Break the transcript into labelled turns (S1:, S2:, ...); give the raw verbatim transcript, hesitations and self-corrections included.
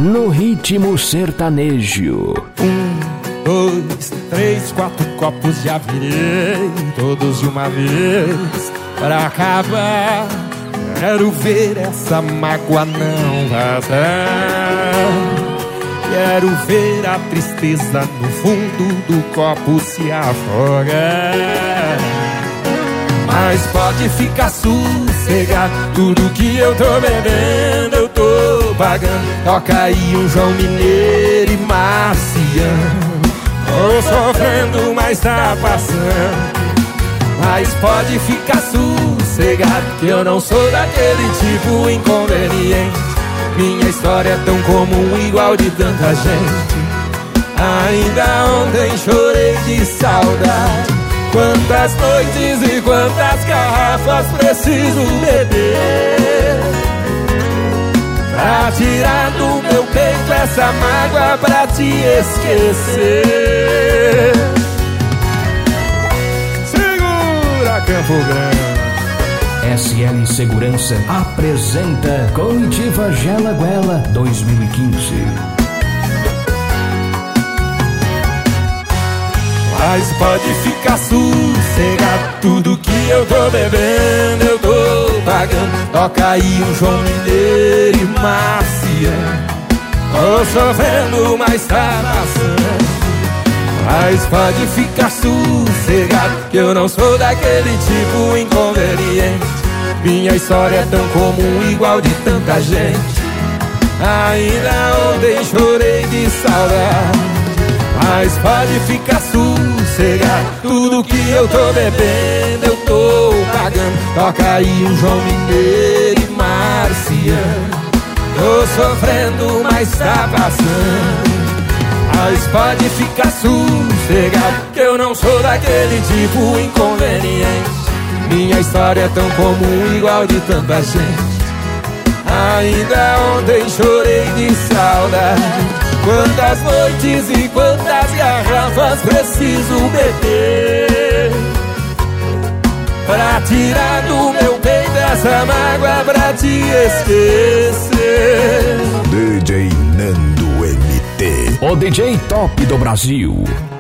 S1: no ritmo sertanejo.
S2: Um, dois, três, quatro copos já virei, todos de uma vez, pra acabar. Quero ver essa mágoa não vazar. Quero ver a tristeza no fundo do copo se afogar. Mas pode ficar sossegado, tudo que eu tô bebendo eu tô pagando. Toca aí um João Mineiro e Marciano. Tô sofrendo, mas tá passando. Mas pode ficar sossegado, que eu não sou daquele tipo inconveniente. Minha história é tão comum, igual de tanta gente. Ainda ontem chorei de saudade. Quantas noites e quantas garrafas preciso beber pra tirar do meu peito essa mágoa, pra te esquecer. Segura, Campo Grande.
S1: S L Segurança apresenta Comitiva Gela Guela dois mil e quinze.
S2: Mas pode ficar sossegado, tudo que eu tô bebendo eu tô pagando. Toca aí um João Mineiro e Marciano. Tô sofrendo, mas tá passando. Mas pode ficar sossegado, que eu não sou daquele tipo inconveniente. Minha história é tão comum, igual de tanta gente. Ainda ontem chorei de saudade. Mas pode ficar sossegado, tudo que eu tô bebendo eu tô pagando. Toca aí um João Mineiro e Marciano. Tô sofrendo, mas tá passando. Mas pode ficar sossegado, que eu não sou daquele tipo inconveniente. Minha história é tão comum, igual de tanta gente. Ainda ontem chorei de saudade. Quantas noites e quantas garrafas preciso beber pra tirar do meu peito essa mágoa, pra te esquecer.
S3: D J Nando M T,
S1: o D J top do Brasil.